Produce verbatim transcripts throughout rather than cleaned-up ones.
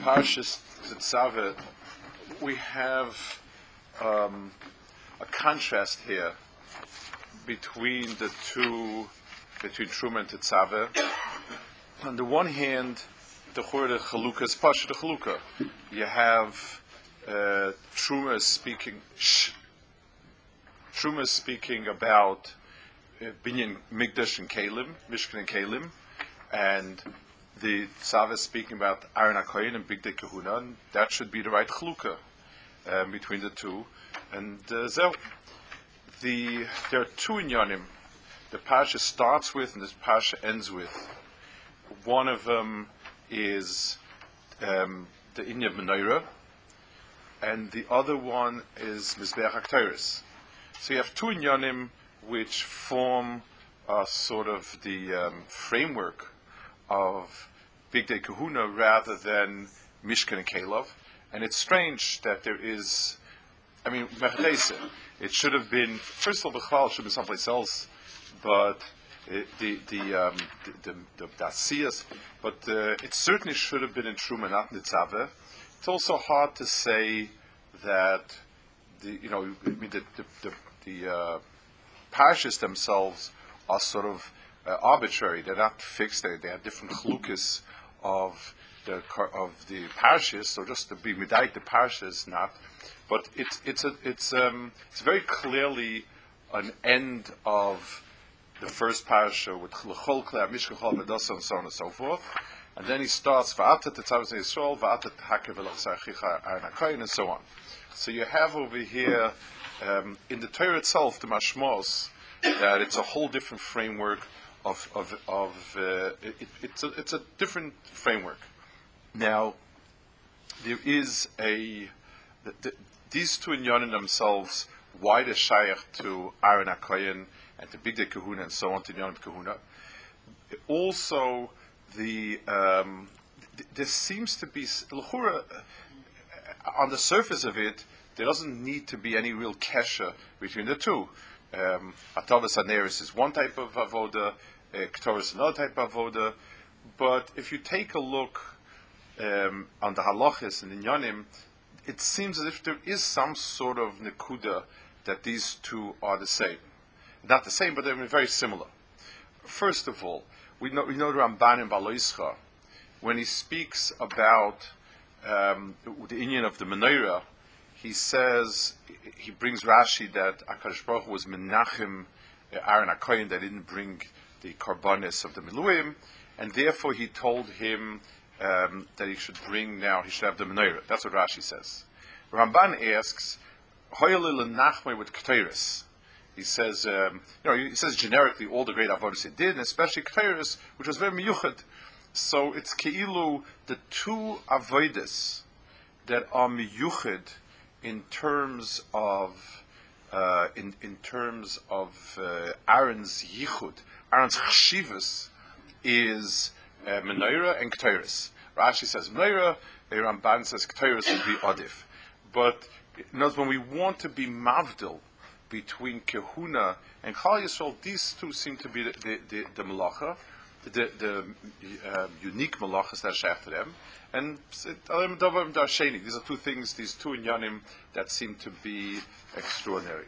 Parshas Tetzaveh, we have um, a contrast here between the two, between Truma and Tetzaveh. On the one hand, the Chorah Chalukah is Pasha the Chalukah. You have uh, Truma speaking, shh, Truma is speaking about uh, Binyan Mikdash and Kalim, Mishkan and Kalim, and the Tetzaveh is speaking about Aaron HaKohen and Bigdei Kehuna, and that should be the right Chalukah um, between the two. And uh, so the there are two inyanim. The parsha starts with and the parsha ends with. One of them is um, the Inyan Menorah, and the other one is Mizbeach HaKtoros. So you have two inyanim which form uh, sort of the um, framework of Bigdei Kehuna rather than Mishkan and Kalov. And it's strange that there is, I mean, it should have been, first of all, Bechal should have been someplace else, but it, the the um, the the, the Dasiyas, but uh, it certainly should have been in Truma, not in Tetzaveh. It's also hard to say that the you know I mean the the the, the uh, parashas themselves are sort of uh, arbitrary. They're not fixed. They they have different chalukas of the of the parashas. So just to be midayik the parashas, not. But it's it's a it's um it's very clearly an end of the first parasha with L'chol Klei Mishkan Chol V'Dosa and so on and so forth, and then he starts Va'ata Tetzaveh Yisrael Va'ata T'Haker V'Lachzachicha Aaron HaKohen and so on. So you have over here um, in the Torah itself the mashmos that it's a whole different framework of of of uh, it, it's a it's a different framework. Now there is a the, the, these two inyanim themselves, why the shaykh to Aaron HaKohen and to Bigdei Kehuna and so on to Inyanim Kehuna. Also, the um, th- there seems to be l'chura, on the surface of it, there doesn't need to be any real kesha between the two. Um, Atavas Haneris is one type of avoda, uh, Ketoros is another type of avoda. But if you take a look um, on the halachas and Inyanim, it seems as if there is some sort of nekuda that these two are the same. Not the same, but they're very similar. First of all, we know we know the Ramban in Baloischa, when he speaks about um, the Inyan of the Menorah, he says, he brings Rashi that HaKadosh Baruch Hu was Menachem Aaron HaKohen, that didn't bring the Karbanis of the Miluim, and therefore he told him um, that he should bring now, he should have the Menorah. That's what Rashi says. Ramban asks, Hoyle Nachme with K'teiris. He says, um, you know, he says generically all the great avodas he did, and especially K'teiris, which was very miyuchad. So it's keilu the two avodas that are miyuchad in terms of uh, in in terms of uh, Aaron's yichud, Aaron's chshivas is uh, Menorah and K'teiris. Rashi says Menorah, the Ramban says K'teiris would be adif. But notice when we want to be mavdil between Kehuna and Chal Yisrael, these two seem to be the the, the, the malacha, the, the uh, unique malachas that share to them. And these are two things, these two inyanim that seem to be extraordinary.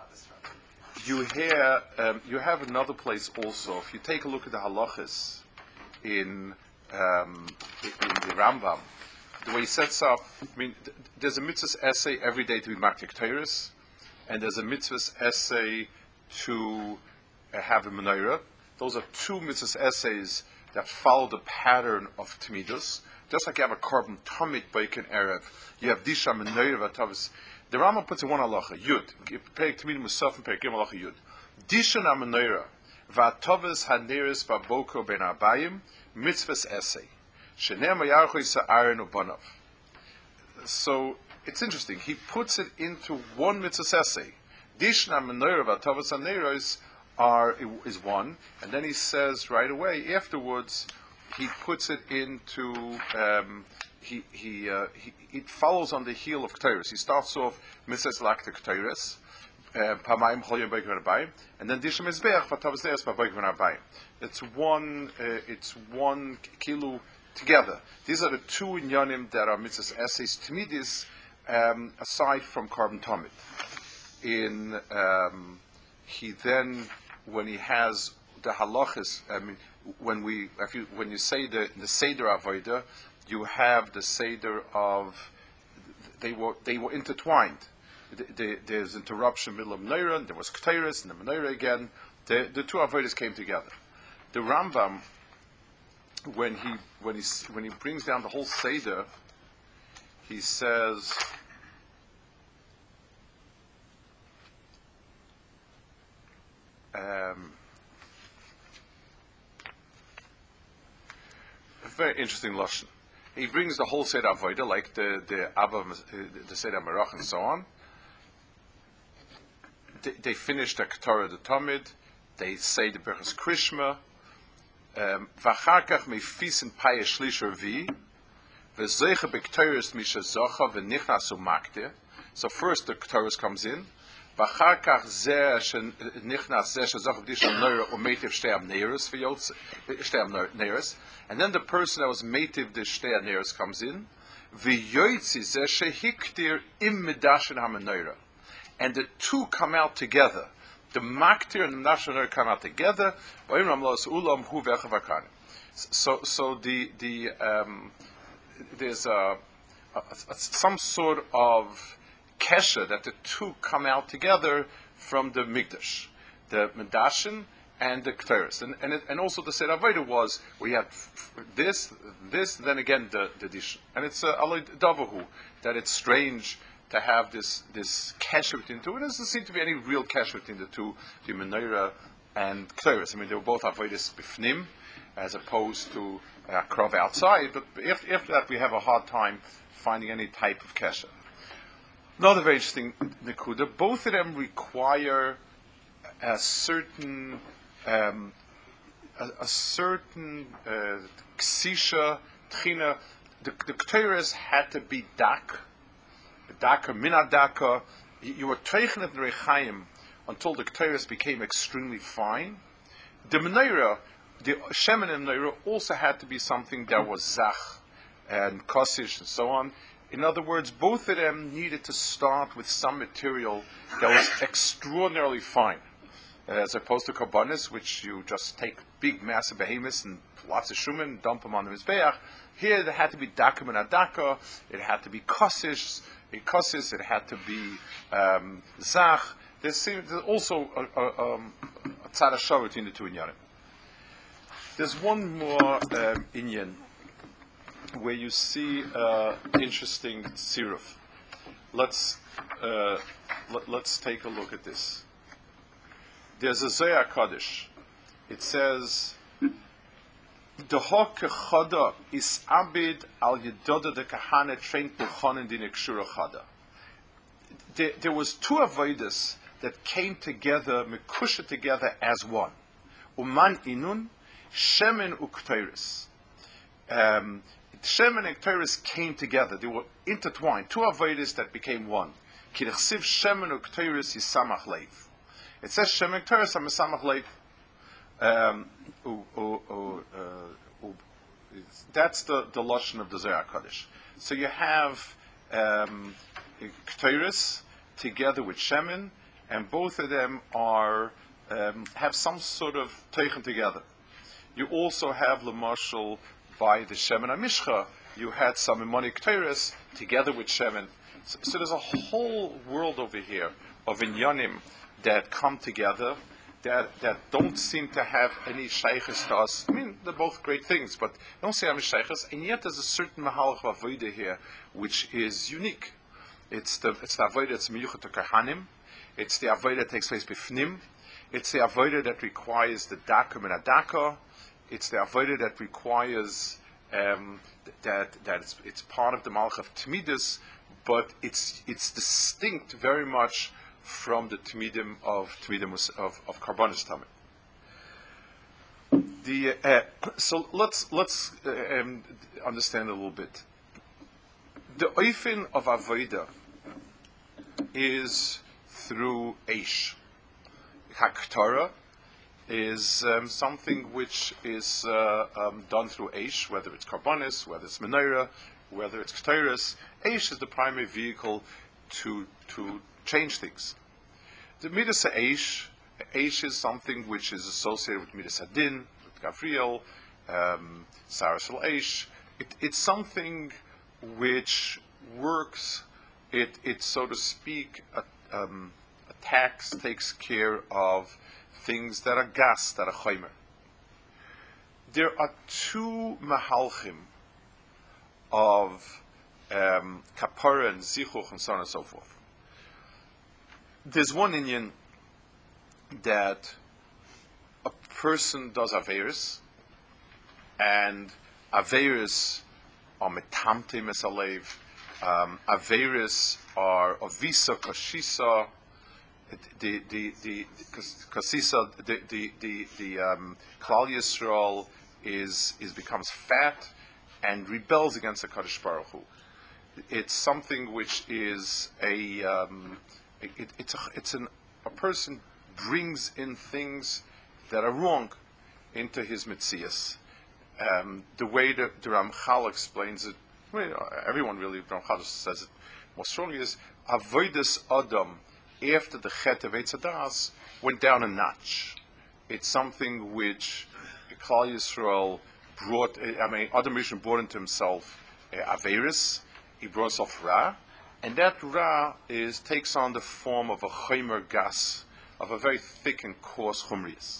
You hear, um, you have another place also. If you take a look at the halachas in um, in the Rambam, the way he sets up, I mean, th- there's a mitzvah's essay every day to be maktik Teiris, and there's a mitzvah's essay to uh, have a menorah. Those are two mitzvah's essays that follow the pattern of Tamidus. Just like you have a carbon tamid bacon erev, you have disha menorah v'atavis. The Rambam puts in one halacha, yud. Perek Tamid Musaf and Perek Gimel halacha yud. Disha na menorah v'atavis haneris baboko ben abayim mitzvah's essay. So it's interesting. He puts it into one mitzvah essay. Dishna menorah v'atavos haneros are is one, and then he says right away afterwards he puts it into um, he he, uh, he it follows on the heel of K'teiris. He starts off mitzvahs lakta K'teiris, pamayim cholim b'yikvan abayim, and then dishna mizbeach v'atavos neres b'yikvan abayim. It's one. Uh, it's one kilu. together. These are the two inyanim that are mitzvahs essays. Tamidis, um, aside from carbon tamid. In um, he then, when he has the halachas, I mean, when we, if you, when you say the the seder avodah, you have the seder of they were they were intertwined. The, the, there's interruption middle of menorah, and there was ketores and the menorah again. The the two avodas came together. The Rambam, when he when he when he brings down the whole seder, he says. Um, a very interesting lashon. He brings the whole Seder Avodah, like the the Abba, the Seder Merach, and so on. They, they finish the Ketorah the Tamid. They say the Berachas Krishma. V'acharkach mefisen payah shlish revi. V'zeicha b'ketoros misha zocha v'nichnas u'makte. So first the Ketorah comes in. V'acharkach zeh shenichnas zeh shezocha b'dish al-neira u'meitiv shtei am-neiros v'yotz shtei am-neiros. And then the person that was meitiv the shtei am-neiros comes in. V'yotzi zeh shehiktir im medashen ha-menorah. And the two come out together. The maktir and the medashen come out together. So, so the the um, there's a, a, a some sort of kesher that the two come out together from the mikdash, the medashen and the kteres, and and, it, and also the Seder Avodah was we had this this then again the the dish, and it's a aloi davahu that it's strange to have this this kesher between the two. It doesn't seem to be any real kesher between the two, the menorah and kteres. I mean, they were both avodas bifnim, as opposed to uh, krov outside. But if after that, we have a hard time finding any type of kesher. Another very interesting nekuda. Both of them require a certain um, a, a certain ksisha uh, tchina. The, the kteres had to be dak. Daka, minadaka, you were teichen at Rechaim until the Ketores became extremely fine. The menorah, the shemen and menorah also had to be something that was zach and kosish and so on. In other words, both of them needed to start with some material that was extraordinarily fine, as opposed to karbonis, which you just take big, massive behemoths and lots of shuman and dump them on the mizbeach. Here, there had to be daka minadaka, it had to be kosish. Kosis, it had to be um, zach. There's, there's also a, a, um, a tzad hashava between the two inyanim. There's one more um, inyan where you see uh, interesting siruf. Let's uh, let, let's take a look at this. There's a Zohar Kodesh. It says, the hok chada is abid al yedoda de kahane trained puchanen din ekshura chada. There was two avodas that came together, mekusha together as one. Uman inun, shemen ukteris. Um, shemen and ukteris came together. They were intertwined. Two avodas that became one. Kirchsiv shemen ukteris yisamach leiv. It says shemen ukteris amisamach leiv. Um, uh, uh, uh, uh, that's the, the lashon of the Zohar Kodesh. So you have um, Ketores together with Shemen, and both of them are um, have some sort of teichen together. You also have Lamashal by the Shemen HaMishcha. You had some Imoni Ketores together with Shemen. So, so there's a whole world over here of inyanim that come together. That, that don't seem to have any shaykhs to us. I mean, they're both great things, but don't say I'm shaykhs. And yet, there's a certain mahalach avodah here which is unique. It's the it's the avodah that's miyuchat to kahanim. It's the avodah that takes place bifnim. It's the avodah that requires the daka and adaka. It's the avodah that requires um, that that it's, it's part of the malach of tmidus, but it's it's distinct very much from the Tmidim of Tmidim of, of Karbonis Tamid. The uh, so let's let's uh, um, understand a little bit. The oifin of Avodah is through Eish. Haktorah is um, something which is uh, um, done through Eish, whether it's Karbonis, whether it's Menorah, whether it's Ketores. Eish is the primary vehicle to to change things. The Midas Eish, Eish is something which is associated with Midas Adin, with Gavriel, um, Sarasal Eish. It, it's something which works, it, it so to speak, uh, um, attacks, takes care of things that are gas, that are chaymer. There are two mahalchim of um, kapara and zichuch and so on and so forth. There's one Indian that a person does averis, and averis are metamte mesalev, um, averis are avisa kashisa, the the the kasisa, the the the, the um, Klal Yisrael is is becomes fat and rebels against the Kadosh Baruch Hu. It's something which is a um, it, it's a, it's an a person brings in things that are wrong into his mitzias. Um, the way that the Ramchal explains it, well, everyone really, Ramchal says it more strongly, is avodas adam after the chet of Eitz Hadas went down a notch. It's something which Klal Yisrael brought. I mean, Adam Rishon brought into himself uh, averis. He brought himself ra, and that ra is takes on the form of a chaymer gas, of a very thick and coarse chumrius.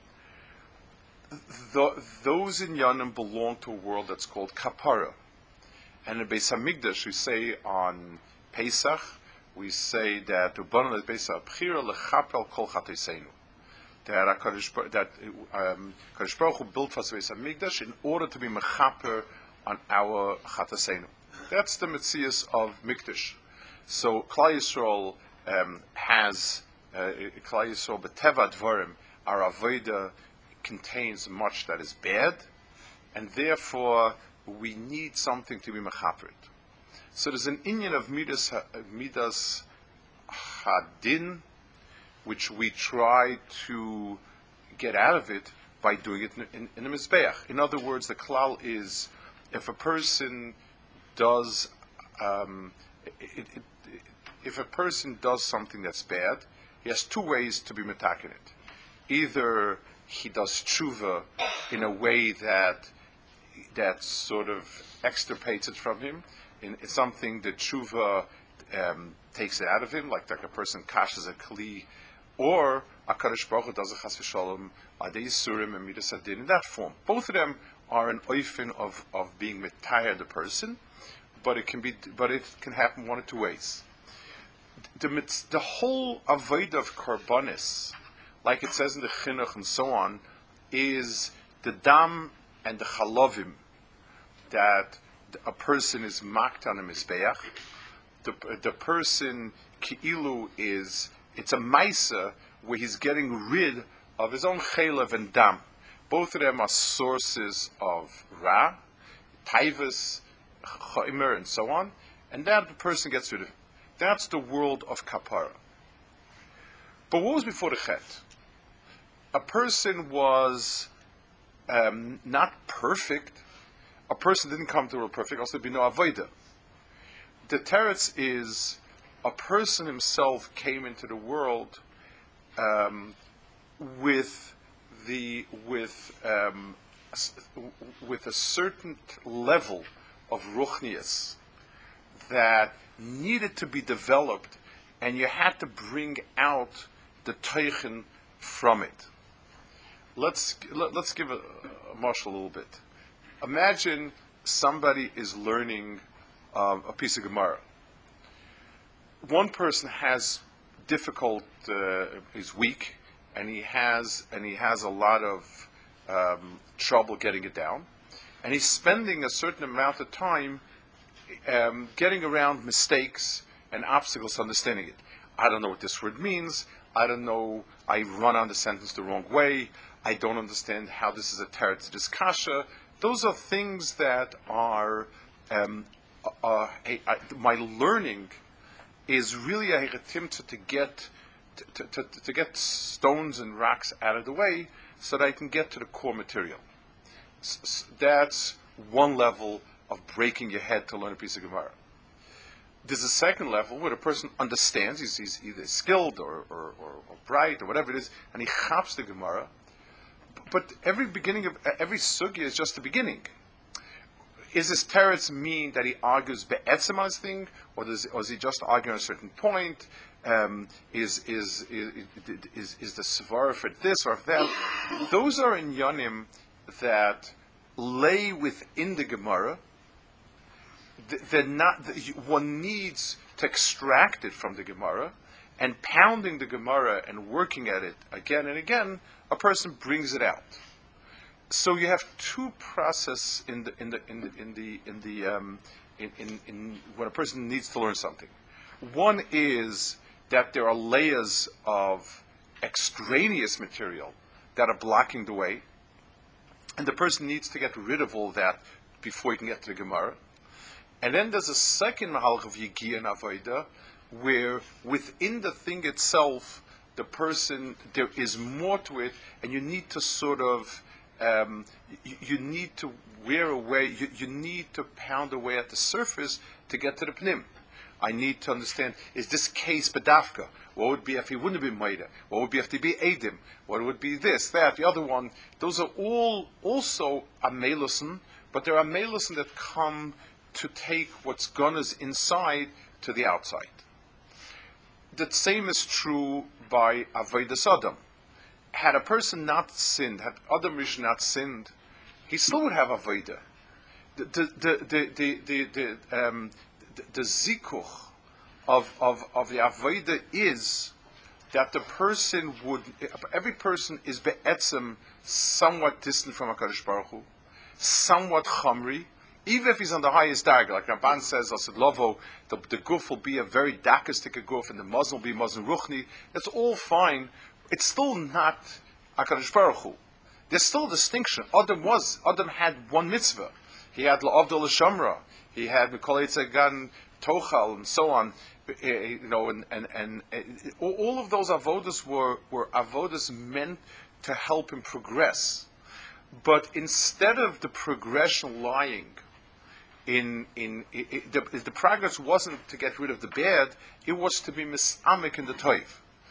The, those in Yanim belong to a world that's called kapara. And in Beis Hamikdash, we say on Pesach, we say that Ubanan Pesach Bchira lechapel kol chatoseinu. That Kadosh that um, Kadosh Baruch Hu built for us Beis Hamikdash in order to be mechaper on our chatoseinu. That's the Metzias of Mikdash. So Klal Yisrael um, has uh, Klal Yisrael b'teva dvarim, our avodah contains much that is bad, and therefore we need something to be mechapered. So there's an inyan of midas, midas hadin, which we try to get out of it by doing it in, in, in a mizbeach. In other words, the klal is, if a person does, um, it, it, it, if a person does something that's bad, he has two ways to be metakin it. Either he does tshuva in a way that that sort of extirpates it from him. In, it's something that tshuva um, takes it out of him, like, like a person kashes a kli, or HaKadosh Baruch Hu does a chas v'shalom adei yisurim and midas adin in that form. Both of them are an oifen of, of being mitayar the person, but it can be, but it can happen one of two ways. The, the, the whole avodah of karbonis, like it says in the chinuch and so on, is the dam and the chalovim that a person is maked on a mizbeach. The, the person ki'ilu is, it's a maisa where he's getting rid of his own chalev and dam. Both of them are sources of ra, taivas, chaimer, and so on, and that the person gets rid of. That's the world of kapara. But what was before the chet? A person was um, not perfect. A person didn't come to the world perfect, also there'd be no avodah. The teretz is a person himself came into the world um, with the with um, with a certain level of ruchnius that needed to be developed, and you had to bring out the teichen from it. Let's let, let's give a, a marshal a little bit. Imagine somebody is learning um, a piece of Gemara. One person has difficult, uh, is weak, and he has and he has a lot of um, trouble getting it down, and he's spending a certain amount of time um, getting around mistakes and obstacles to understanding it. I don't know what this word means. I don't know. I run on the sentence the wrong way. I don't understand how this is a teretz to this kasha. Those are things that are um, uh, a, a, my learning is really a heretimta to get to, to, to get stones and rocks out of the way so that I can get to the core material. S- s- that's one level of breaking your head to learn a piece of Gemara. There's a second level where the person understands, he's, he's either skilled or, or, or, or bright or whatever it is, and he chaps the Gemara. But every beginning of every sugya is just the beginning. Is this teretz mean that he argues be'etzem on his thing, or does, or is he just arguing a certain point? Um, is, is, is, is, is the svara for this or for that? Those are inyanim that lay within the Gemara. They're not. One needs to extract it from the Gemara, and pounding the Gemara and working at it again and again, a person brings it out. So you have two processes in the in the in the in the in the um, in, in, in when a person needs to learn something. One is that there are layers of extraneous material that are blocking the way, and the person needs to get rid of all that before he can get to the Gemara. And then there's a second mahalach of Yigiyah and Avodah, where within the thing itself, the person, there is more to it, and you need to sort of, um, you, you need to wear away, you, you need to pound away at the surface to get to the pnim. I need to understand, is this case bedafka? What would be if he wouldn't have been Maida? What would be if he be Edim? What would be this, that, the other one? Those are all also amelusin, but there are amelusin that come to take what's gunners inside to the outside. The same is true by Avodas Adam. Had a person not sinned, had Adam Rishon not sinned, he still would have Avodah. The the the the the the, um, the, the zikuch of of of the Avodah is that the person would, every person is be'etzem somewhat distant from HaKadosh Baruch Hu, somewhat chamri. Even if he's on the highest darg, like Ramban says, Asad Lovo, the, the guf will be a very dakistic guf, and the Muslim will be Muslim Ruchni. That's all fine. It's still not HaKadosh Baruch Hu. There's still a distinction. Adam was, Adam had one mitzvah. He had La'avdol Shamra. He had Mikol Eitzagan Tochal, and so on. You know, and, and, and, and all of those avodas were, were avodas meant to help him progress. But instead of the progression lying In in it, it, the, the progress wasn't to get rid of the bad; it was to be misamik in the toiv.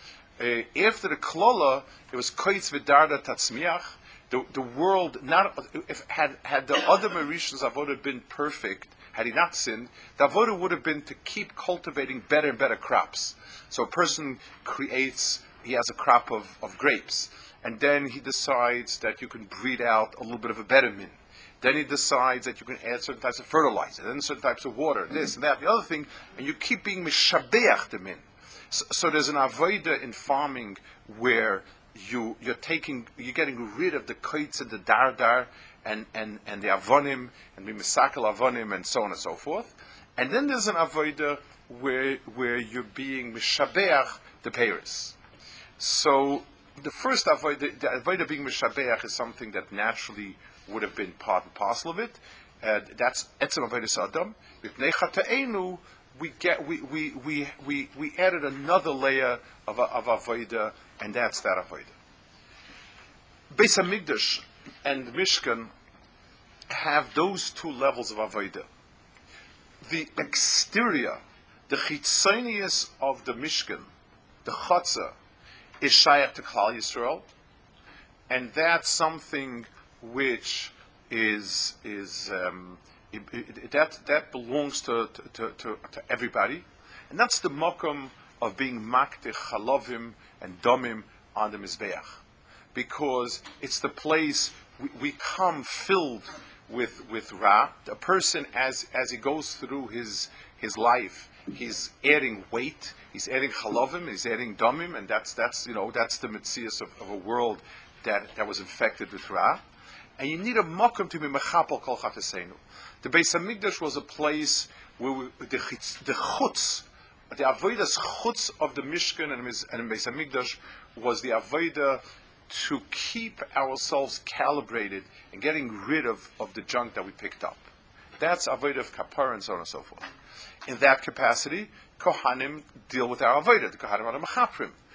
Uh, after the klola, it was koitz v'darda tatzmiach. The the world not if had had the other Marishans avodah been perfect, had he not sinned, the avodah would have been to keep cultivating better and better crops. So a person creates, he has a crop of, of grapes, and then he decides that you can breed out a little bit of a better min. Then he decides that you can add certain types of fertilizer, then certain types of water, this and that, the other thing, and you keep being mishabeach the min. So, so there's an avodah in farming where you you're taking you're getting rid of the koitz and the dardar and and and the avonim and the misakel avonim and so on and so forth. And then there's an avodah where where you're being mishabeach the peiros. So the first avodah, the avodah being mishabeach, is something that naturally would have been part and parcel of it. Uh, that's etzem avodas adam. With nechata'enu, we get we we we we we added another layer of of avodah, and that's that avodah. Beis Hamikdash and Mishkan have those two levels of avodah. The exterior, the chitzonius of the Mishkan, the chatzah, is shayach to Klal Yisrael, and that's something which is is um, it, it, that that belongs to to, to to everybody, and that's the makom of being maktich chalovim and domim on the mizbeach, because it's the place we, we come filled with with ra. A person, as as he goes through his his life, he's adding weight, he's adding chalovim, he's adding domim, and that's that's you know that's the mitzias of, of a world that that was infected with ra. And you need a makom to be mechapel kol chatasenu. The Beis Hamikdash was a place where we, the chutz, the chutz, the avodas chutz of the Mishkan and, and Beis Hamikdash was the avodah to keep ourselves calibrated and getting rid of, of the junk that we picked up. That's avodah of kapara and so on and so forth. In that capacity, kohanim deal with our avodah. The kohanim are the mechaprim.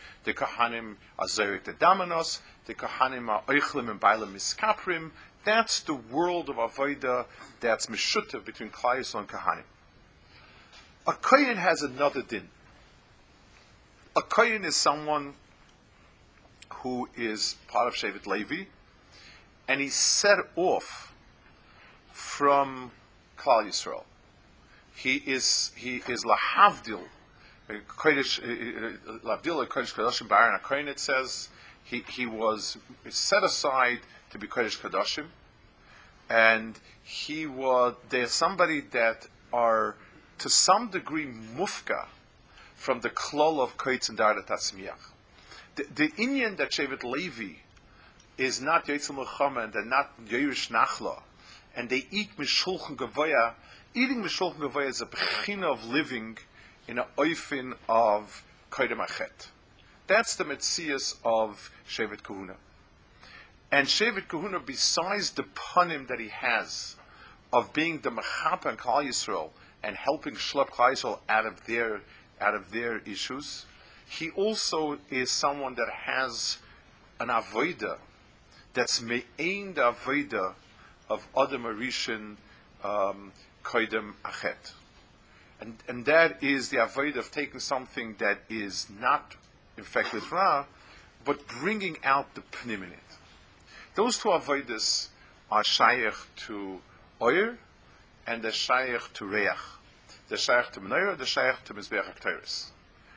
The Kohanim are Zerek the Damanos. The Kohanim are Oichlim and Bailam Miskaprim. That's the world of Avodah that's Meshutev between Klal Yisrael and Kohanim. A Kohen has another din. A Kohen is someone who is part of Shevet Levi, and he's set off from Klal Yisrael. He is he is lahavdil, kodesh lahavdil kodesh kadoshim baran hakohen. It says he he was set aside to be kodesh kadoshim, and he was there's somebody that are to some degree mufka from the klol of koitz and darda tatzmiach. The, the Inyan that Shevet Levi is not Yitzhak Milchama and they're not Yerush Nachla, and they eat Mishulchan Gavoya. Eating Mishulchan Gavoya is a bechina of living in an oifin of Koydem Achet. That's the Metzias of Shevet Kahuna. And Shevet Kahuna, besides the panim that he has of being the Mechapa and Klal Yisrael and helping Shlop Klal Yisrael out of their out of their issues, he also is someone that has an avodah that's me'ein the avodah of Adam Arishin um, Koydem Achet. And, and that is the avodah of taking something that is not infected with Ra, but bringing out the pnim in it. Those two avodas are shaykh to oyer and the shaykh to reach. The shaykh to menorah, the shaykh to mizbeach HaKtoros.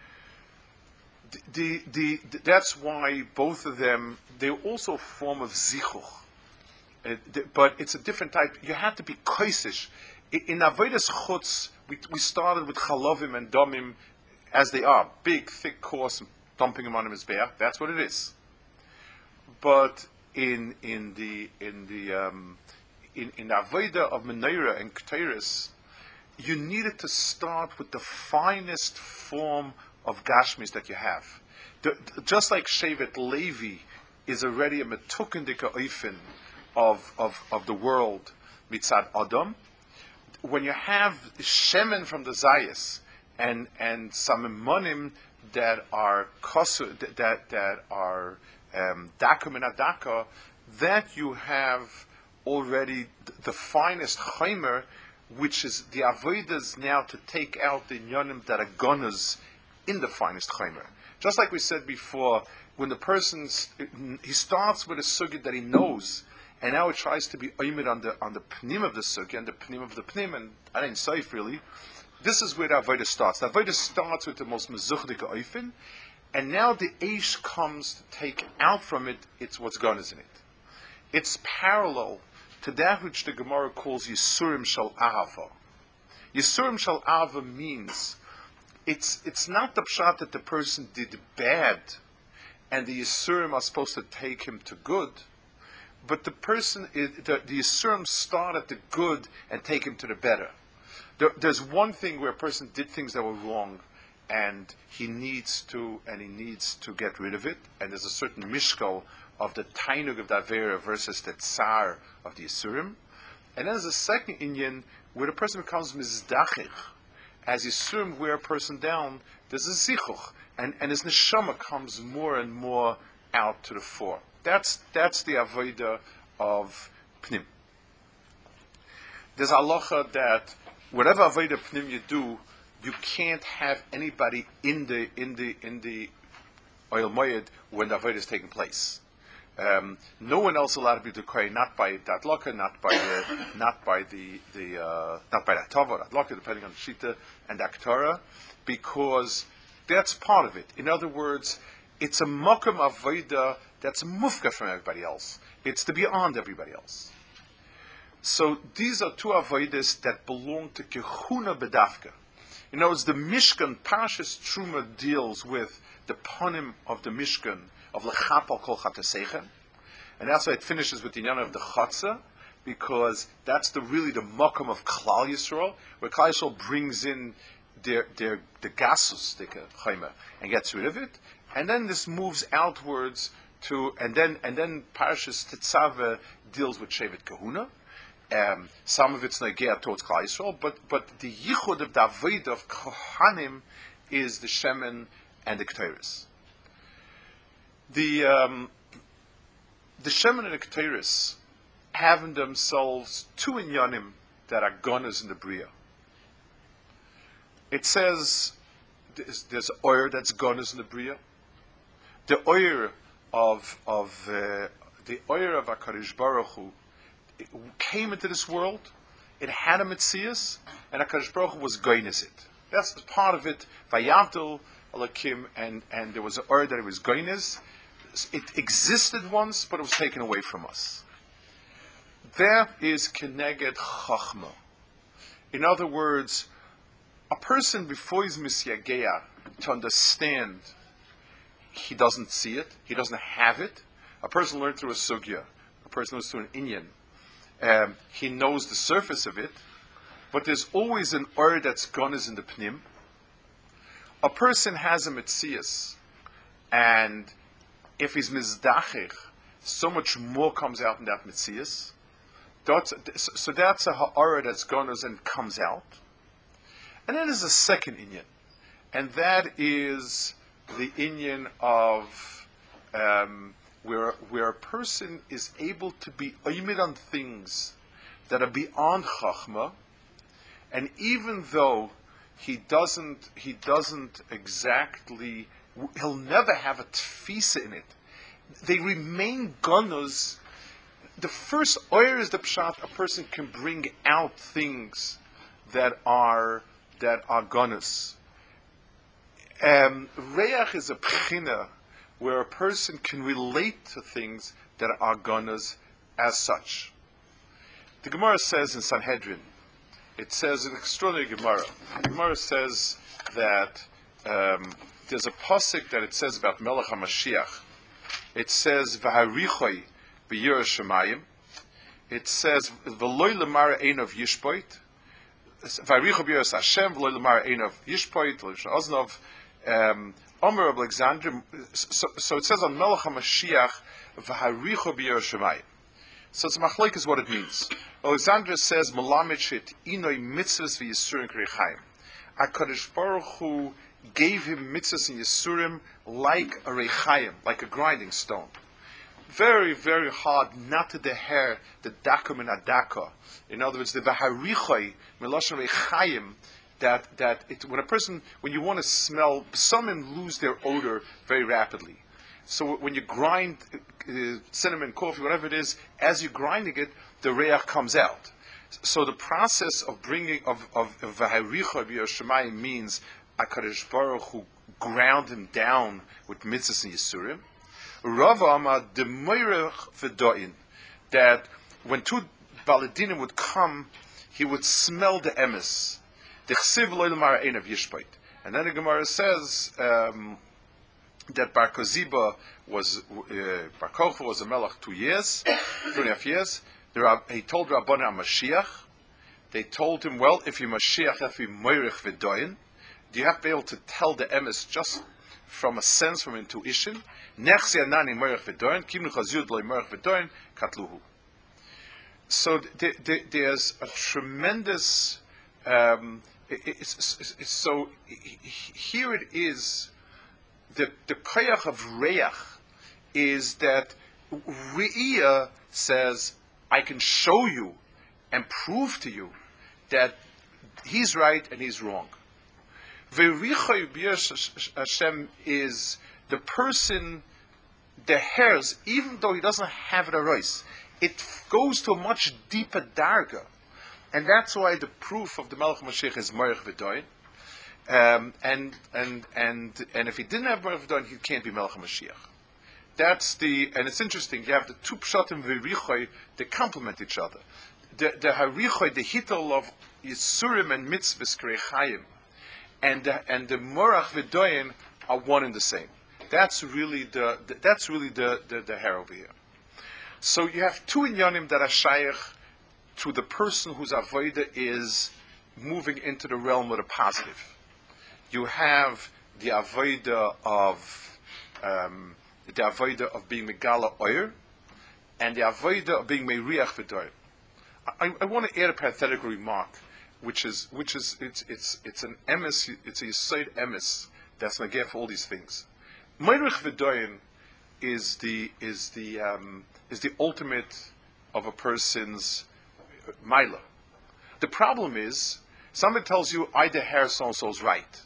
The, the, the, that's why both of them, they're also a form of zichuch. Uh, the, but it's a different type. You have to be koisish. In, in Avodas Chutz, we, we started with chalovim and domim as they are. Big, thick, coarse, dumping them on the mizbeach. That's what it is. But in in the in the um, in, in Avodah of menorah and Ketores, you needed to start with the finest form of Gashmis that you have. The, the, just like Shevet Levi is already a metukendika oifin of, of, of the world, mitzad Adam, when you have shemen from the Zayas and and some monim that are kosu, that that are um, dakum and adaka, that you have already the, the finest chaymer, which is the avodas now to take out the inyanim that are gunners in the finest chaymer. Just like we said before, when the person he starts with a sugya that he knows, and now it tries to be oimid on the on the pnim of the sugya and the pnim of the pnim, and I didn't say really. This is where the avodah starts. The avodah starts with the most mezuchdika oifin, and now the eish comes to take out from it. It's what's gunners in it. It's parallel to that which the Gemara calls Yisurim Shal Ahava. Yisurim Shal Ahava means it's it's not the pshat that the person did bad and the Yisurim are supposed to take him to good, but the person, the, the Yisurim start at the good and take him to the better. There, there's one thing where a person did things that were wrong and he needs to and he needs to get rid of it, and there's a certain mishkal of the tainug of the Avera versus the tsar of the Yisurim. And then there's a second inyan where the person becomes mizdachich. As Yisurim wear a person down, there's a zichuch, and, and his neshama comes more and more out to the fore. That's that's the avodah of pnim. There's a halacha that whatever avodah pnim you do, you can't have anybody in the in the in the oil moed when the avodah is taking place. Um, no one else allowed to be declared, not by that locker, not by the, not by the, the uh, not by that tava, that locker, depending on the shita and the aktorah, because that's part of it. In other words, it's a mokum avodah that's mufka from everybody else. It's to be beyond everybody else. So these are two avodas that belong to kehuna bedafka. You know, it's the Mishkan. Parashas Truma deals with the panim of the Mishkan of lechapal kol chatasechem, and that's why it finishes with the inyan of the chatzah, because that's the really the makom of Klal Yisrael, where Klal Yisrael brings in their their the gasus the chayma and gets rid of it, and then this moves outwards to and then and then Parashas Tetzaveh deals with Shevet Kahuna. Um, some of it's negea towards Klal Yisrael, but but the yichud of the avodah of Kohanim is the shemen and the Ketores. The um, the Shemin and the Ketores have in themselves two inyanim that are gunners in the Bria. It says there's, there's oil that's gunners in the Bria. The oil of of uh, the oil of HaKadosh Baruch Hu came into this world. It had a Metzias, and HaKadosh Baruch Hu was goynes it. That's part of it. Vayavdil Elokim, and and there was an oil that it was goynes. It existed once, but it was taken away from us. That is Keneged Chachma. In other words, a person before he's Misyageya, to understand, he doesn't see it, he doesn't have it. A person learned through a sugya, a person learns through an inyan. Um, he knows the surface of it, but there's always an or that's gone is in the pnim. A person has a metzias, and if he's mizdachich, so much more comes out in that metzias. That's, so that's a ha'ara that's gone and comes out. And then there's a second inyan, and that is the inyan of um, where where a person is able to be oimid on things that are beyond chachma, and even though he doesn't he doesn't exactly, he'll never have a tfisa in it, they remain gunners. The first oyer is the pshat. A person can bring out things that are that are gunners. Um, Reach is a pchina where a person can relate to things that are gunners as such. The Gemara says in Sanhedrin, it says an extraordinary Gemara. The Gemara says that um, there's a pasuk that it says about Melech HaMashiach. It says v'harichoi b'yirah shemayim. It says v'loy lemara einov yishpoit. V'harichoi b'yirah Hashem v'loy lemara einov yishpoit. L'shon oznov. Um, Omer of Alexander. So, so it says on Melech HaMashiach v'harichoi b'yirah shemayim. So it's machlok is what it means. Alexander says Melamed shit inoi mitzvahs v'yisurim k'reichayim. HaKadosh Baruch Hu gave him mitzvahs and yisurim like a reichayim, like a grinding stone. Very, very hard not to deher the dakum and adaka. In other words, the v'harichoi melashon reichayim. That that it, when a person, when you want to smell, some men lose their odor very rapidly. So when you grind uh, cinnamon, coffee, whatever it is, as you're grinding it, the reach comes out. So the process of bringing of of v'harichoi b'yoshemayim means HaKadosh Baruch Hu ground him down with mitzvahs and yisurim. Rava Amar demoirech v'doin, that when two baladinim would come, he would smell the emes. Dechsiv lo lemar ein of yishpait. And then the Gemara says um, that Bar Koziba was uh, Bar Kochva was a melech two years, two and a half years. The Rab, he told Rabbana Mashiach. They told him, well, if you Mashiach, you have to be moirich v'doin. Do you have to be able to tell the emes just from a sense, from intuition? Nechsi anani moirich v'doin, kimnu chazud lo moirich v'doin, katluhu. So th- th- there's a tremendous. Um, It's, it's, it's, so here it is. The the koyach of reach is that Re'iyah says, I can show you and prove to you that he's right and he's wrong. Ve'richoy b'yir Hashem is the person, the hairs, even though he doesn't have it arois, it goes to a much deeper darga. And that's why the proof of the Melech Mashiach is Moirech V'doin. Um, and and and and if he didn't have Moirech V'doin, he can't be Melech Mashiach. That's the, and it's interesting. You have the two pshatim v'richoy, they complement each other. The the harichoy, the hitel of yisurim and mitzvahs k'reichayim, and the, and the Moirech V'doin are one and the same. That's really the, the that's really the the, the hair over here. So you have two inyanim that are shaykh to the person whose avodah is moving into the realm of the positive. You have the avodah of um, the avodah of being megala oyer, and the avodah of being meiriach v'doyer. I, I want to add a parenthetical remark, which is which is it's it's it's an emes, it's a yisoid emes that's negeh for all these things. Meiriach v'doyer is the is the um, is the ultimate of a person's mila. The problem is somebody tells you I the hair so and so is right.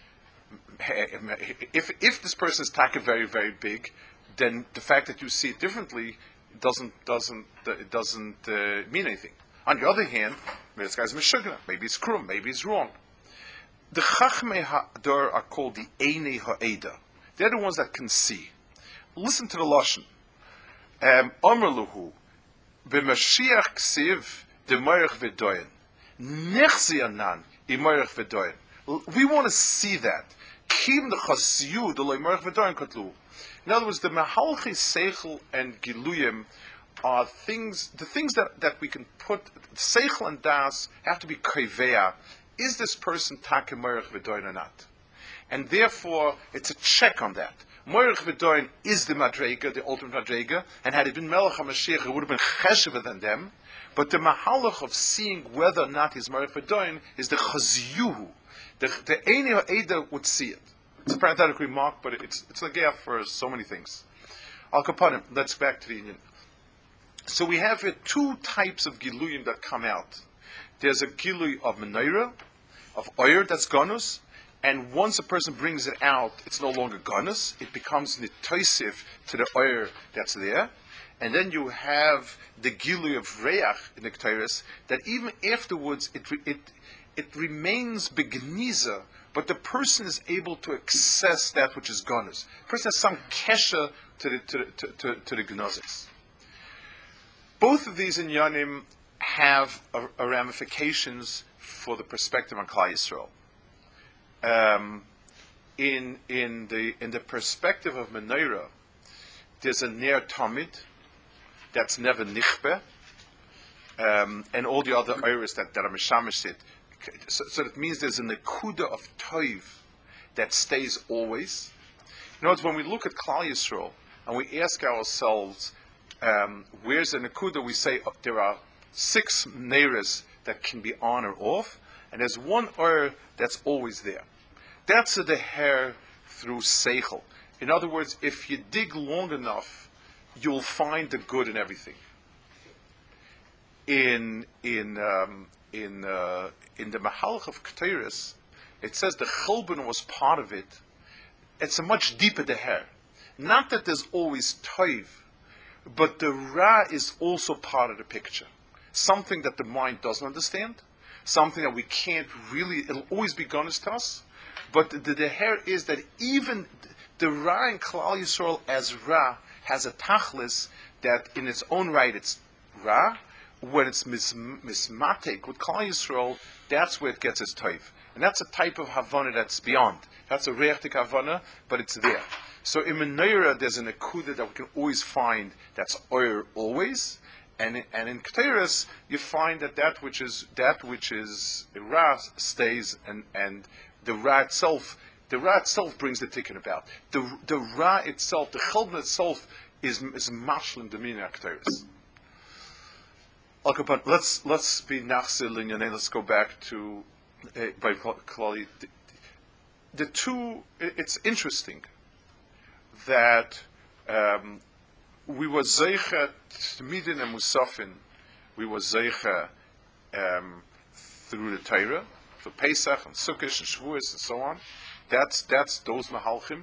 If if this person is taka very very big, then the fact that you see it differently doesn't doesn't it doesn't uh, mean anything. On the other hand, maybe this guy's meshugna, maybe it's krum, maybe it's wrong. The chachmei hador are called the einei ha'eda. They're the ones that can see. Listen to the lashon. Omer luhu b'mashiach ksiv de'moirach v'doyen nechzi anan imoirach v'doyen. We want to see that. Kim the chasiyu the lo'imoirach v'doyen katlu. In other words, the mahalchi seichel and giluyim are things, the things that, that we can put, seichel and das have to be kaiveya. Is this person take moirach v'doyen or not? And therefore, it's a check on that. Moirach v'doyen is the madrega, the ultimate madrega, and had it been Melech HaMashiach, it would have been cheshever than them. But the mahalach of seeing whether or not he's moirach v'doyen is the chaziyuhu. The the Einei Ha'eda would see it. It's a parenthetical remark, but it's it's a gaffe for so many things. Al kapanim. Let's back to the Indian. So we have here two types of giluyim that come out. There's a giluy of menorah, of oyer that's ganus, and once a person brings it out, it's no longer ganus. It becomes nitoisif to the oyer that's there. And then you have the giluy of reach in the ketores, that even afterwards it it it remains begniza, but the person is able to access that which is ganus. The person has some kesha to the to the, to, to, to the gnozis. Both of these inyanim have a, a ramifications for the perspective on Klal Yisrael. Um, in in the in the perspective of menorah, there's a ner tamid that's never nichbe, um, and all the other iris that that are mishamish it. So, so that means there's a nekuda of toiv that stays always. You know, it's when we look at Klal Yisrael and we ask ourselves, um, where's the nekuda? We say oh, there are six neiras that can be on or off, and there's one oir that's always there. That's the hair through seichel. In other words, if you dig long enough, you'll find the good in everything. In in um, in uh, in the Mahalach of Ketores, it says the Chulban was part of it. It's a much deeper the hair. Not that there's always toiv, but the ra is also part of the picture. Something that the mind doesn't understand, something that we can't really, it'll always be gonus to us. But the, the hair is that even the ra in Klal Yisrael as ra has a tachlis that in its own right it's ra. When it's mis- mismatic with Klal Yisrael, that's where it gets its toiv. And that's a type of Havana that's beyond. That's a reachtik Havana, but it's there. So in menorah, there's an akuda that we can always find that's oyer always. And in, and in Ketores, you find that that which is that which is ra stays, and, and the ra itself, the ra itself brings the tikkun about. The the ra itself, the chulban itself, is is mashlim domina Ketores. Okay, but let's let's be nachzil in and let's go back to uh, by Klali. The, the two. It's interesting that um, we were zeicha midin and musafin. We were zeicha um, through the Torah, for Pesach and Sukkot and Shavuos and so on. That's that's those mahalchim,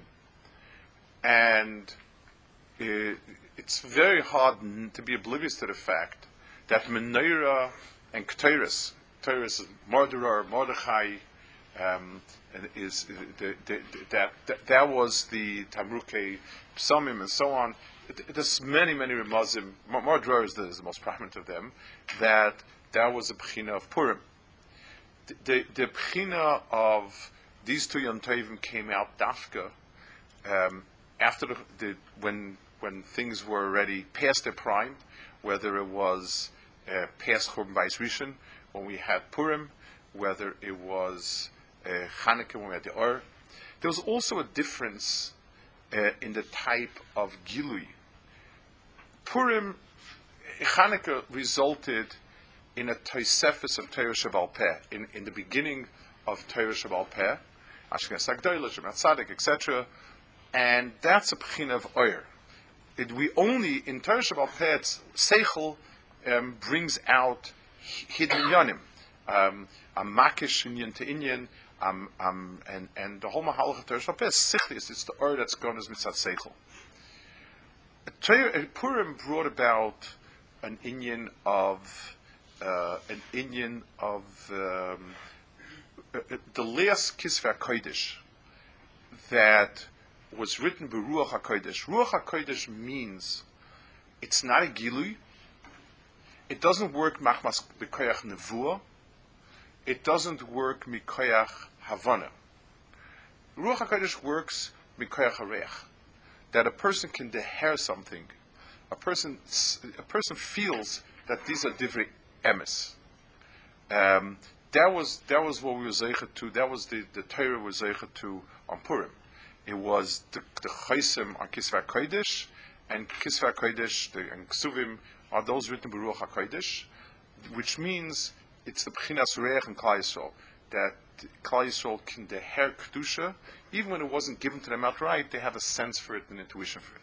and uh, it's very hard n- to be oblivious to the fact that menorah and Ketores, Ketores is Mordor, Mordechai, um, and is the, the, the, that, that that was the Tamruke Psamim and so on. There's many many Ramazim. Mordor is the, is the most prominent of them. That that was the Bechina of Purim. The, the, the Bechina of these two Yom Tovim came out dafka um, after the, the when when things were already past their prime, whether it was Uh, past Churban Bayis Rishon, when we had Purim, whether it was uh, Chanukah, when we had the Or. There was also a difference uh, in the type of Gilui. Purim, Chanukah resulted in a Tosefes of Torah Shebal Peh, in, in the beginning of Torah Shebal Peh, Ashkenaz Agdolah, Shemrat Tzaddik, et cetera. And that's a Bechina of Or. it, we only in Torah Shabbal Peh, Seichel um, brings out hidden yanim, um, a makish inyan to inyan, um, um, and and the whole mahalach of Torah Shabbal Peh is sichlis. It's the or that's gone as mitzat Seichel. Purim brought about an inyan of uh, an inyan of um, uh, the last Kisvei HaKodesh that was written by Ruach HaKodesh. Ruach HaKodesh means it's not a gilui. It doesn't work machmas b'koyach nevuah. It doesn't work mikoyach havana. Ruach HaKodesh works mikoyach hareach. That a person can deher something. A person, a person feels that these are divrei emes. Um, that was that was what we were zeichet to. That was the the Torah was zeichet to on Purim. It was the the chaysim on Kisvei HaKodesh, and Kisvei HaKodesh the, and Ksuvim are those written by Ruach HaKodesh, which means it's the B'chinas Reich and Klal Yisrael, that Klal Yisrael can deher kedusha, even when it wasn't given to them outright. They have a sense for it and intuition for it.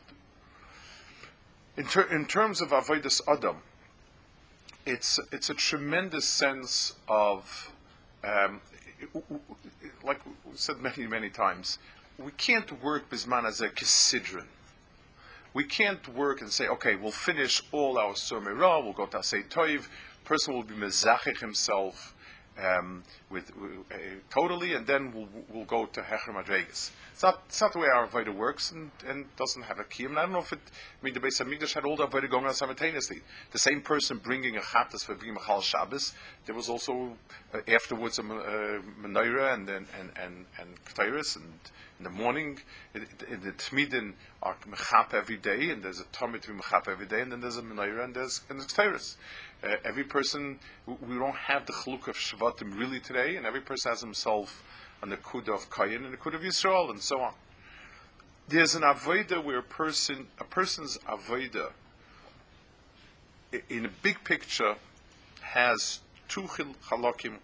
In, ter- in terms of Avodas Adam, it's it's a tremendous sense of, um, like we said many many times, we can't work bisman as a kisidron. We can't work and say, okay, we'll finish all our Surmira, we'll go to Asay Toiv, person will be mezachich himself um, with uh, totally, and then we'll, we'll go to Hecher Madregas. It's not, it's not the way our Avodah works, and, and doesn't have a kiyum. And I don't know if it, I mean, the Beis HaMikdash had all the Avodah going on simultaneously. The same person bringing a Chattas for bringing Machal Shabbos, there was also uh, afterwards a uh, Menorah and and and and, and Ketores, and in the morning, in the Tmidin are Mechap every day, and there's a Talmud to be Mechap every day, and then there's a Menorah and there's and there's Ketores. Uh, every person, we don't have the Chaluk of Shvatim really today, and every person has himself on the Kud of Kayin and the Kud of Yisrael, and so on. There's an Avodah where a person, a person's Avodah, in a big picture, has two Chalakim,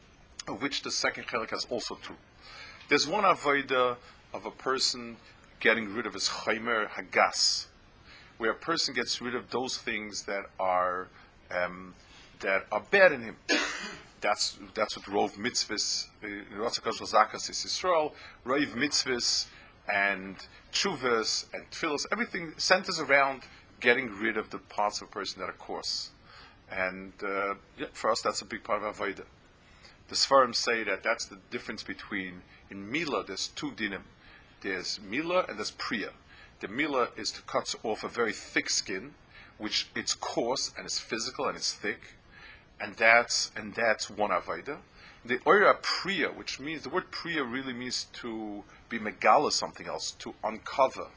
of which the second Chalak has also two. There's one Avodah of a person getting rid of his Chaimer Hagas, where a person gets rid of those things that are um, that are bad in him. That's that's what Rov Mitzvahs, Ratzakash Zakas is Yisrael, Rov Mitzvahs and Tshuvas and Tfilos, everything centers around getting rid of the parts of a person that are coarse. And uh, yeah, for us, that's a big part of Avodah. The Sfarim say that that's the difference between, in Mila, there's two dinim. There's Mila and there's Priya. The Mila is to cut off a very thick skin, which it's coarse and it's physical and it's thick. And that's and that's one avodah. The oira priya, which means the word priya really means to be megala, something else, to uncover,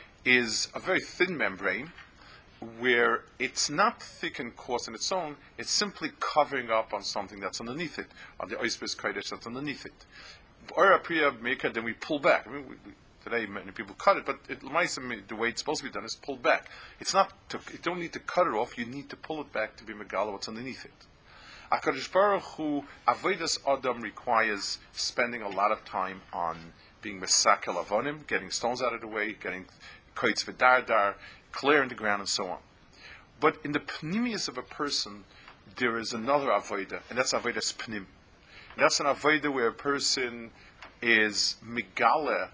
is a very thin membrane where it's not thick and coarse on its own. It's simply covering up on something that's underneath it, on the oisbis kodesh that's underneath it. Oira priya maker, then we pull back. I mean, we, we, today many people cut it, but it, the way it's supposed to be done is pulled back. It's not. To, you don't need to cut it off. You need to pull it back to be megala what's underneath it. HaKadosh Baruch Hu, Avodas Adam requires spending a lot of time on being Mesakel Avonim, getting stones out of the way, getting Koitz V'dardar, clearing the ground, and so on. But in the Pnimius of a person, there is another Avodah, and that's Avodas Pnim. And that's an Avodah where a person is Megale,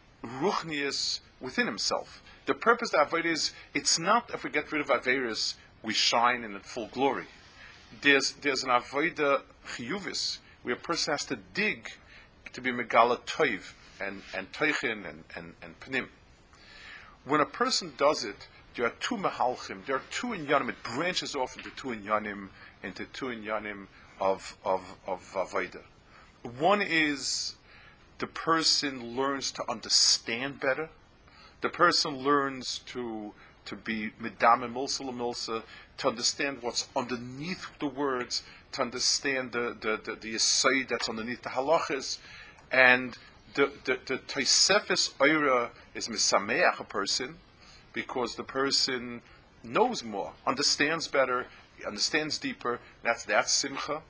Ruchnius within himself. The purpose of the Avodah is, it's not if we get rid of Averis, we shine in full glory. There's there's an avodah chiyuvis where a person has to dig to be megala toiv and and teichin and, and and pnim. When a person does it, there are two mahalchim. There are two inyanim. It branches off into two inyanim, into two inyanim of of of avodah. One is the person learns to understand better. The person learns to to be midam and milsa milsa, to understand what's underneath the words, to understand the the the, the aside that's underneath the halachas, and the the, the Tosefes Oira is misameach a person because the person knows more, understands better, understands deeper. That's that's simcha.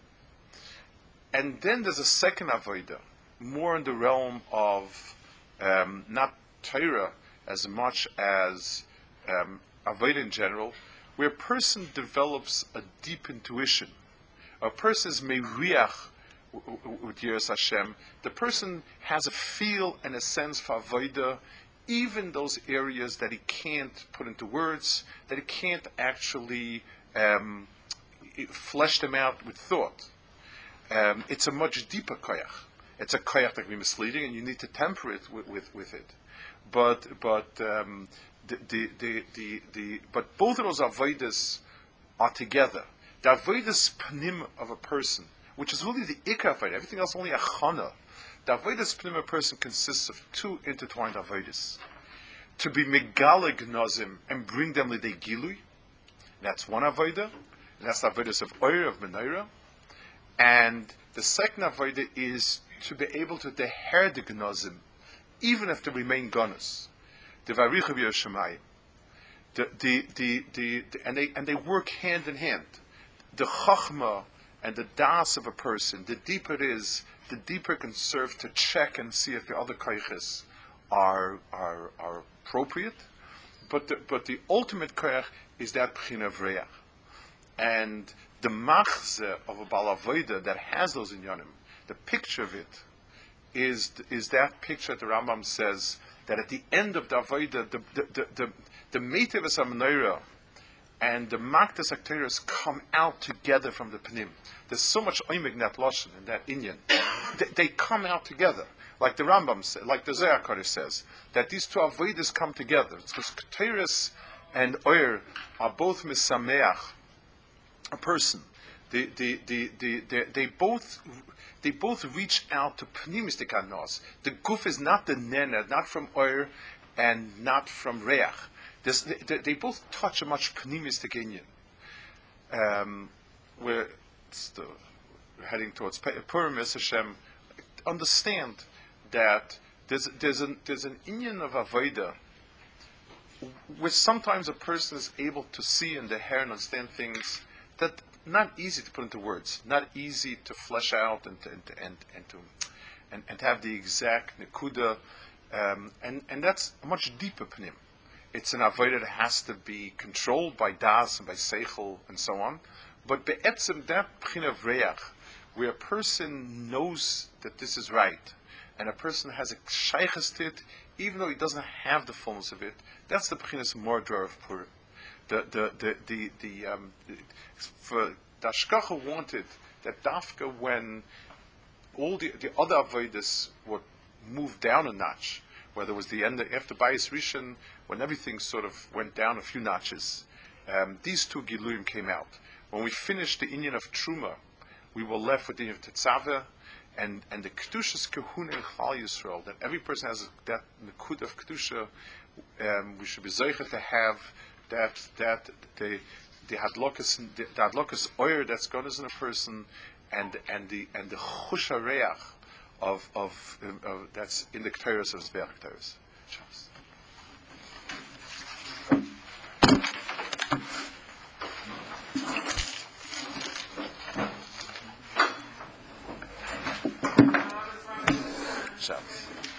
And then there's a second avodah, more in the realm of um, not Torah as much as um, avoid in general, where a person develops a deep intuition. A person is meriach with Yiras Hashem. The person has a feel and a sense for avodah, even those areas that he can't put into words, that he can't actually um, flesh them out with thought. Um, it's a much deeper koyach. It's a koyach that can be misleading, and you need to temper it with, with, with it. But but um, the, the, the, the, the but both of those avodas are together. The avodas pnim of a person, which is really the ikar avodah, everything else only a chana. The avodas pnim of a person consists of two intertwined avodas. To be megalig nozim and bring them lidei gilui, that's one avodah, and that's the avodas of oir of menorah. And the second avodah is to be able to deher the gnozim, even if they remain gunners. The varicha v'yoshamayim. The the the the and they and they work hand in hand. The chachma and the das of a person, the deeper it is, the deeper it can serve to check and see if the other koiches are are are appropriate. But the, but the ultimate koich is that pchina of reach. And the machze of a Baal Avodah that has those inyanim, the picture of it, is is that picture that the Rambam says that at the end of the Avodah, the the the the, the Meiteves HaMenorah and the Makdas HaKteres come out together from the Pnim. There's so much oimig net loshen in that inyan. They, they come out together, like the Rambam says, like the Zohar Kodesh says, that these two Avodas come together. Because Kteres and Oyer are both misameach a person. They, they, they, they, they, they both they both reach out to pnimistic anos. The guf is not the nena, not from oir and not from reach. This, they, they both touch a much pnimistic inyan. Um, we're, the, we're heading towards Purim Hashem. Understand that there's there's an there's an inyan of avodah where sometimes a person is able to see in the hair and understand things that not easy to put into words, not easy to flesh out and to, and to, and, and to and, and to have the exact nekuda, um, and and that's a much deeper pnim. It's an avodah that has to be controlled by das and by seichel and so on. But be'etzem that pchin of reach, where a person knows that this is right, and a person has a shaychus to it, even though he doesn't have the fullness of it, that's the pchinas mordor of Purim. The the the the, the um, for Dashkacha wanted that Dafka, when all the the other avodas were moved down a notch, whether it was the end of, after Bayis Rishon, when everything sort of went down a few notches, um, these two Giluyim came out. When we finished the inyan of Truma, we were left with the inyan of Tetzaveh, and and the Kedushas Kahuna in Chal Yisrael, that every person has a, that Nekud of Kedusha. Um, we should be zeicher to have that that the the hadlokas the, the hadlokas oil that's gone in a person, and and the and the chushareach of of, um, of that's in the Ketores of Zbeach Ketores. Shabbos.